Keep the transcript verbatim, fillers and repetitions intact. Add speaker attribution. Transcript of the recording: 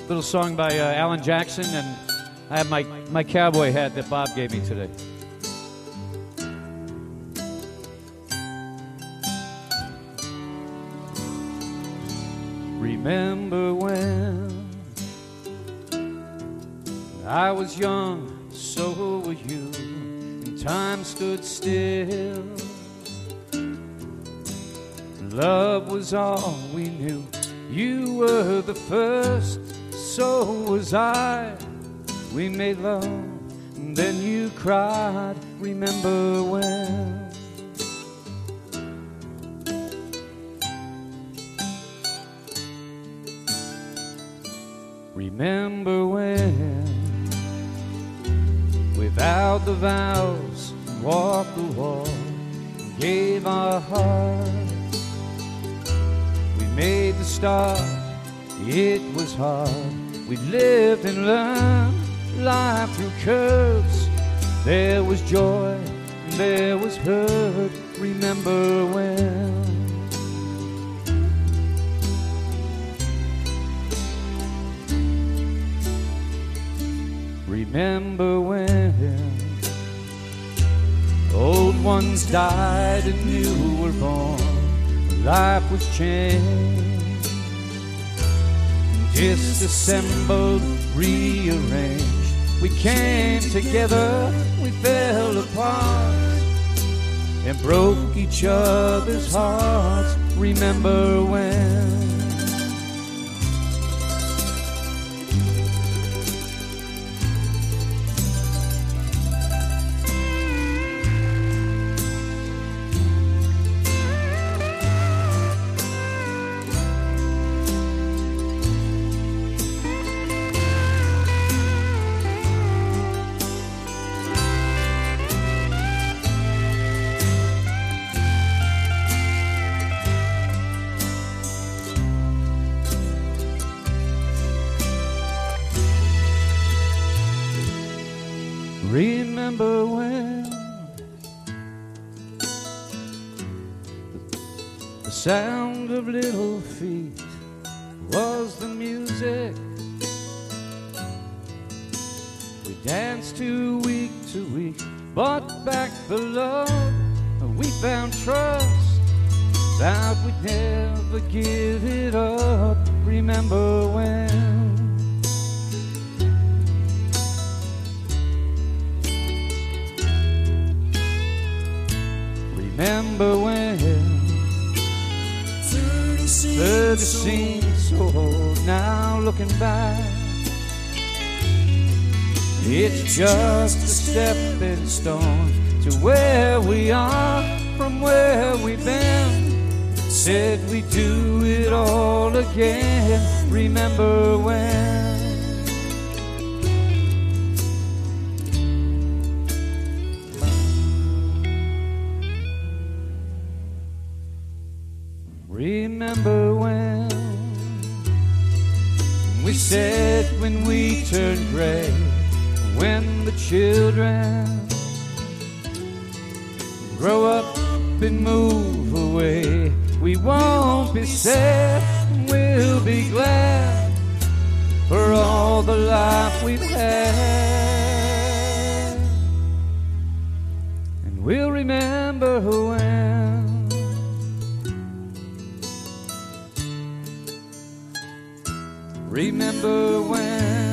Speaker 1: little song by uh, Alan Jackson, and I have my, my cowboy hat that Bob gave me today. Remember when I was young, so were you, and time stood still. Love was all we knew. You were the first, so was I. We made love, and then you cried. Remember when? Remember when we vowed the vows, walked the walk, gave our hearts. We made the start, it was hard. We lived and learned life through curves. There was joy, there was hurt. Remember when? Remember when old ones died and new were born. Life was changed, disassembled, rearranged. We came together, we fell apart, and broke each other's hearts. Remember when? Remember when the sound of little feet was the music we danced to week to week, bought back the love we found, trust that we'd never give it up. Remember when? Remember when thirty seems so old now, looking back, it's just a stepping stone to where we are from where we've been. Said we'd do it all again. Remember when? Remember when we said when we turned gray, when the children grow up and move away, we won't be sad, we'll be glad for all the life we've had, and we'll remember when. Remember when